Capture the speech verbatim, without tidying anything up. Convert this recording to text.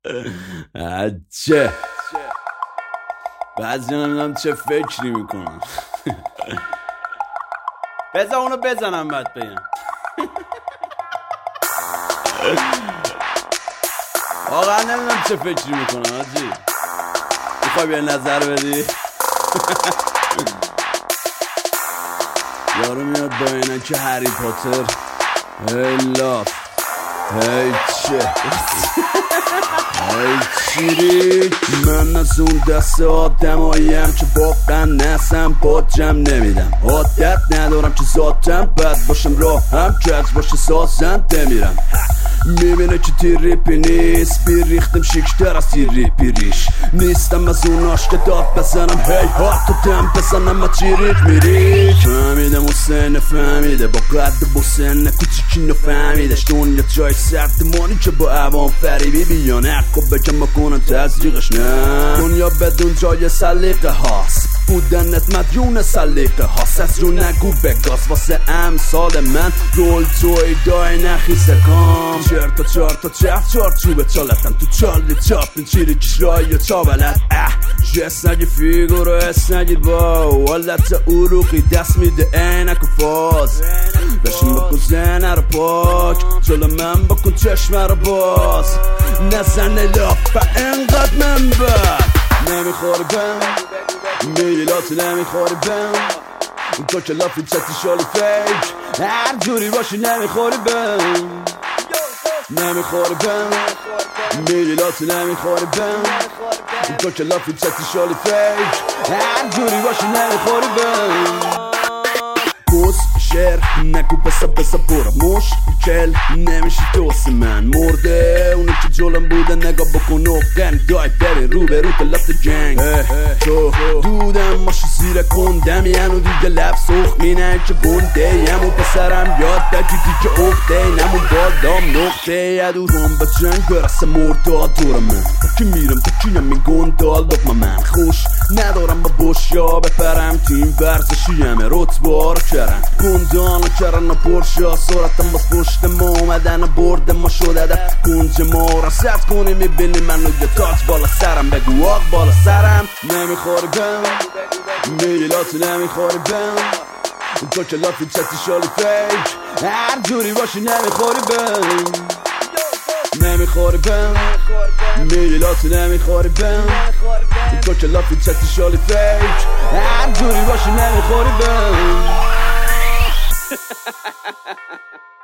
عجه بعضی نمیدونم چه فکری میکنم. بذار اونو بزنم بعد بگم. واقعا نمیدونم چه فکری میکنم آجی. میخوای به نظر بدی؟ یارو میاد با اینه که هری پاتر هی لاف هی چه هی چیری. من از اون دست آدم هاییم که واقعا نسم با جمع نمیدم. عادت ندارم که ذاتم بد باشم راهم کج باشه سازنده میرم. میبینه که تیریپی نیست بیریختم شیکتر از تیریپی ریش. نیستم از اوناش که داد بزنم هی ها تو دم بزنم و چیریک میریک. فهمیدم حسین فهمیده با قد بسن کوچیکی نفهمیدش. دنیا جای سردمانی که با عوام فریبی بیان حقو بکن بکنن تزریقش. نه دنیا بدون جای سلیقه هاست بودنت مدیون سلیقه هاست. از رو نگو بگاز واسه امثال من رول توی دای نخیزه کام. چهار تا چهار تا چهار چهار چوبه چالتم تو چالی چاپین چیری کش رایی و چابلت. اه جس نگی فیگو رو اس نگیر با والت اروقی دست میده اینک و فاز. بشین بکن زنه رو پاک جلو من بکن چشمه رو باز. نزنه لاف و انقدر من بد نمیخوری بم میلاتو نمیخوری بم. تو که لافی چتی شالی فیک هر جوری باشی نمیخوری بم. نمیخوری بم میلاتو نمیخوری بم. تو که لافی چتی شالی فیک هر جوری باشی نمیخوری بم. بوس شعر نگو بسا بسا برا مشکل نمیشی دوست من مرده. اونی که جلم بوده نگاه بکن اقن دای بری رو به رو تلفت جنگ. تو دودم ماشی زیر کندم یعنو دیگه لب سخ مینه که گنده یمو پسرم یاد دکی دیگه اخته نمون بالدام نقطه یدو هم به جنگ برسه مرده دور من. که میرم تو کیم این گندال لقمه من خوش ندارم با بوشیا بپرم تیم ورزشی همه رتبار کرن گندان و کرن و پرشا صورتم باز پشت ما اومدن و برد ما شده ده گنج ما را ست کنی میبینی منو یه تاج بالا سرم بگو آق بالا سرم. نمیخوری بم میلاتو نمیخوری بم. تو که لافی چتی شالی فیک هر جوری باشی نمیخوری بم. نمیخوری بم میلاتو نمیخوری بم. تو که لافی چتی شالی فیک هر جوری باشی نمیخوری بم.